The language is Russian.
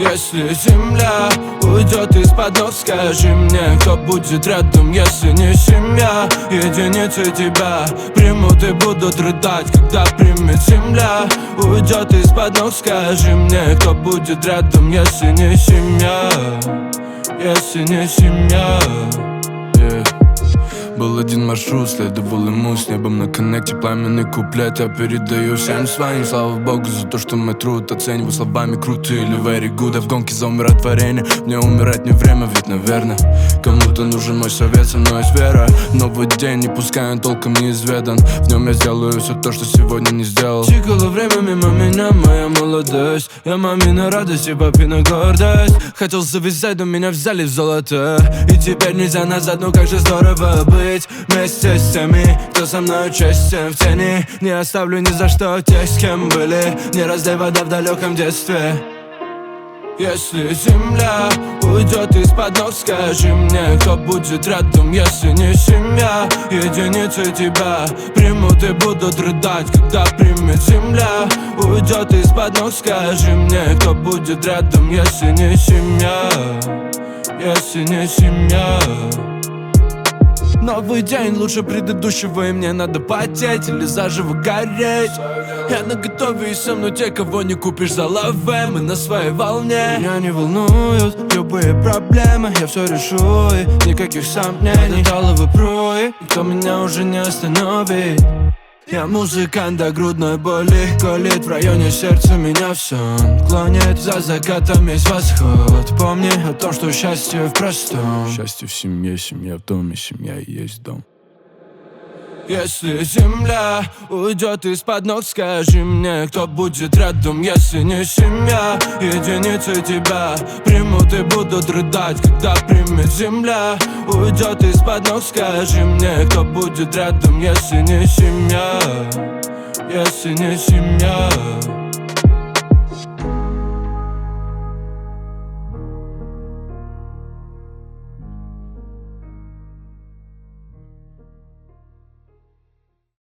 Если земля уйдет из-под ног, скажи мне, кто будет рядом, если не семья. Единицы тебя примут и будут рыдать, когда примет земля. Уйдет из-под ног, скажи мне, кто будет рядом, если не семья. Если не семья. Был один маршрут, следовал ему с небом на коннекте. Пламенный куплет я передаю всем своим. Слава богу за то, что мой труд оцениваю словами круто или very good. А в гонке за умиротворение мне умирать не время, ведь наверное кому-то нужен мой совет, со мной есть вера. Новый день, не пускай он толком неизведан. В нем я сделаю все то, что сегодня не сделал. Тикало время мимо меня, моя молодость. Я мамина радость и папина гордость. Хотел завязать, но меня взяли в золото. И теперь нельзя назад, ну как же здорово быть вместе с теми, кто со мной честен в тени. Не оставлю ни за что тех, с кем были. Не разлей вода в далеком детстве. Если земля уйдет из-под ног, скажи мне, кто будет рядом, если не семья. Единицы тебя примут и будут рыдать, когда примет земля. Уйдет из-под ног, скажи мне, кто будет рядом, если не семья. Если не семья. Новый день лучше предыдущего, и мне надо потеть или заживо гореть. Я наготове, и со мной те, кого не купишь за лаве. Мы на своей волне. Меня не волнуют любые проблемы, я все решу, и никаких сомнений. Металловый пруй, никто меня уже не остановит. Я музыкант до грудной боли колит. В районе сердца меня в сон клонит. За закатом есть восход. Помни о том, что счастье в простом. Счастье в семье, семья в доме, семья и есть дом. Если земля уйдет из-под ног, скажи мне, кто будет рядом, если не семья. Единицы тебя примут и будут рыдать, когда примет земля. Уйдет из-под ног, скажи мне, кто будет рядом, если не семья. Если не семья.